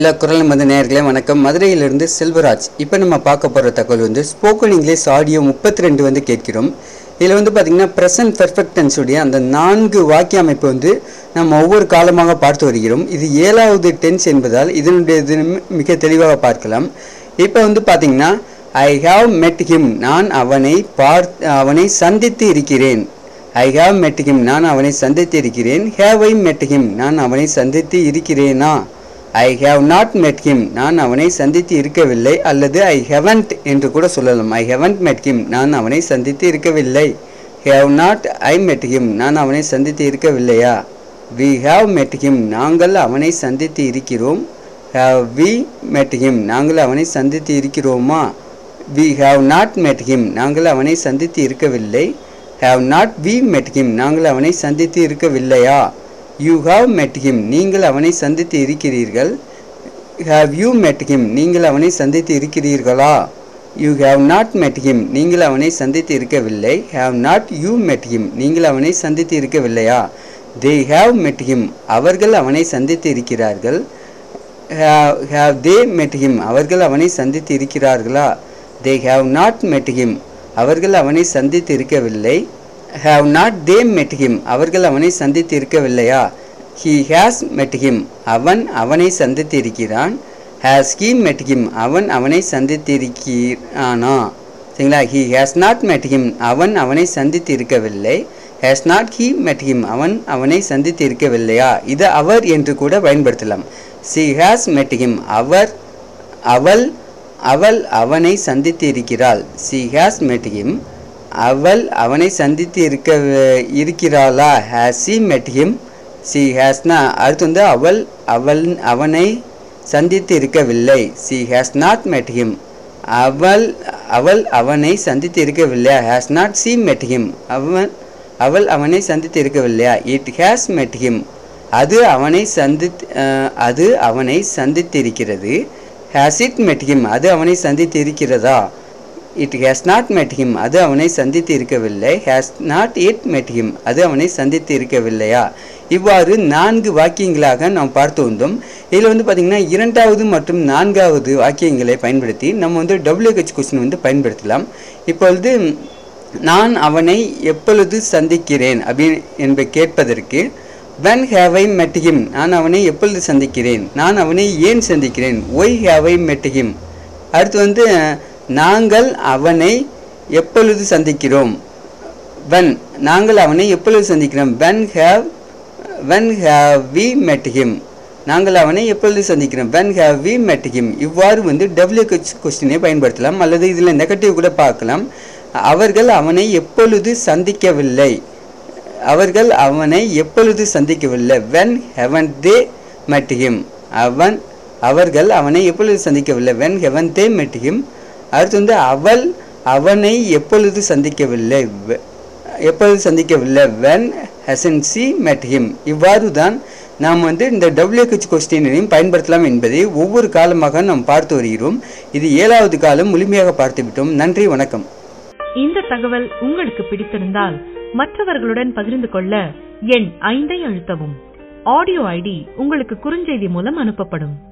எல்லா குரல் மத நேயர்களே வணக்கம். மதுரையிலிருந்து செல்வராஜ். இப்போ நம்ம பார்க்க போகிற தகவல் வந்து ஸ்போக்கன் இங்கிலீஷ் ஆடியோ 32 வந்து கேட்கிறோம். இதில் வந்து பார்த்திங்கன்னா ப்ரெசன்ட் பெர்ஃபெக்ட் டென்ஸுடைய அந்த 4 வாக்கிய அமைப்பு வந்து நம்ம ஒவ்வொரு காலமாக பார்த்து வருகிறோம். இது 7வது டென்ஸ் என்பதால் இதனுடைய மிக தெளிவாக பார்க்கலாம். இப்போ வந்து பார்த்திங்கன்னா ஐ ஹாவ் மெட் ஹிம், நான் அவனை சந்தித்து இருக்கிறேன். ஐ ஹாவ் மெட் ஹிம், நான் அவனை சந்தித்து இருக்கிறேன். ஹேவ் ஐ மெட் ஹிம், நான் அவனை சந்தித்து இருக்கிறேனா? I have not met him, நான் அவனை சந்தித்து இருக்கவில்லை. அல்லது ஐ ஹெவன்ட் என்று கூட சொல்லலாம். ஐ ஹெவன்ட் மெட் ஹிம், நான் அவனை சந்தித்து இருக்கவில்லை. ஹேவ் நாட் ஐ மெட் ஹிம், நான் அவனை சந்தித்து இருக்கவில்லையா? வி ஹாவ் மெட் ஹிம், நாங்கள் அவனை சந்தித்து இருக்கிறோம். ஹேவ் வி மெட் ஹிம், நாங்கள் அவனை சந்தித்து இருக்கிறோமா? We have not met him, நாங்கள் அவனை சந்தித்து இருக்கவில்லை. Have not we met him, நாங்கள் அவனை சந்தித்து இருக்கவில்லையா? யூ ஹாவ் மெட் ஹிம், நீங்கள் அவனை சந்தித்து இருக்கிறீர்கள். ஹாவ் யூ மெட் ஹிம், நீங்கள் அவனை சந்தித்து இருக்கிறீர்களா? You have not met him, நீங்கள் அவனை சந்தித்து இருக்கவில்லை. Have not you met him, நீங்கள் அவனை சந்தித்து இருக்கவில்லையா? தே ஹாவ் மெட் ஹிம், அவர்கள் அவனை சந்தித்து இருக்கிறார்கள். ஹாவ் தே மெட் ஹிம், அவர்கள் அவனை சந்தித்து இருக்கிறார்களா? They have not met him, அவர்கள் அவனை சந்தித்து இருக்கவில்லை. ஹாவ் நாட் தே மெட் ஹிம், அவர்கள் அவனை சந்தித்து இருக்கவில்லையா? ஹி ஹேஸ் மெட் ஹிம், அவன் அவனை சந்தித்து இருக்கிறான். ஹேஸ் ஹி மெட் ஹிம், அவன் அவனை சந்தித்து இருக்கிறானா? சரிங்களா? He has not met him, அவன் அவனை சந்தித்து இருக்கவில்லை. Has not he met him, அவன் அவனை சந்தித்து இருக்கவில்லையா? இது அவர் என்று கூட பயன்படுத்தலாம். சி ஹேஸ் மெட் ஹிம், அவள் அவனை சந்தித்து இருக்கிறாள். சி ஹேஸ் மெட் ஹிம், அவள் அவனை சந்தித்து இருக்கிறாளா? Has she met him, she ஹேஸ்னா அடுத்து வந்து அவனை சந்தித்து இருக்கவில்லை. She has not met him, அவள் அவனை சந்தித்து இருக்கவில்லையா? Has not she met him, அவள் அவனை சந்தித்து இருக்கவில்லையா? இட் ஹேஸ் மெட் ஹிம், அது அவனை சந்தித்து இருக்கிறது. ஹேஸ் இட் மெட் ஹிம், அது அவனை சந்தித்து இருக்கிறதா? It has not met him, அது அவனை சந்தித்து இருக்கவில்லை. Has not it met him, அது அவனை சந்தித்து இருக்கவில்லையா? இவ்வாறு 4 வாக்கியங்களாக நாம் பார்த்து வந்தோம். இதில் வந்து பார்த்திங்கன்னா 2வது மற்றும் 4வது வாக்கியங்களை பயன்படுத்தி நம்ம வந்து WH கொஸ்டின் வந்து பயன்படுத்தலாம். இப்பொழுது நான் அவனை எப்பொழுது சந்திக்கிறேன் என்பதை கேட்பதற்கு when have I met him, நான் அவனை எப்பொழுது சந்திக்கிறேன். நான் அவனை ஏன் சந்திக்கிறேன். why have I met him. அடுத்து வந்து நாங்கள் அவனை எப்பொழுது சந்திக்கிறோம். when, நாங்கள் அவனை எப்பொழுது சந்திக்கிறோம். when have we met him, நாங்கள் அவனை எப்பொழுது சந்திக்கிறோம். when have we met him. இவ்வாறு வந்து WH கொஸ்டினை பயன்படுத்தலாம். அல்லது இதில் நெகட்டிவ் கூட பார்க்கலாம். அவர்கள் அவனை எப்பொழுது சந்திக்கவில்லை. அவர்கள் அவனை எப்பொழுது சந்திக்கவில்லை. when haven't they met him. அவர்கள் அவனை எப்பொழுது சந்திக்கவில்லை. when haven't they met him. அடுத்து வந்து அவள் அவனை எப்பொழுது சந்திக்கவில்லை. when hasn't she met him. இவ்வாறு தான் நாம் வந்து இந்த WH கொஸ்டினையும் பயன்படுத்தலாம் என்பதை ஒவ்வொரு காலமாக நாம் பார்த்து வருகிறோம். இது 7வது காலம் முழுமையாக பார்த்துவிட்டோம். நன்றி, வணக்கம். இந்த தகவல் உங்களுக்கு பிடித்திருந்தால் மற்றவர்களுடன் பகிர்ந்து கொள்ள எண் 5 அழுத்தவும். ஆடியோ ஐடி உங்களுக்கு குறுஞ்செய்தி மூலம் அனுப்பப்படும்.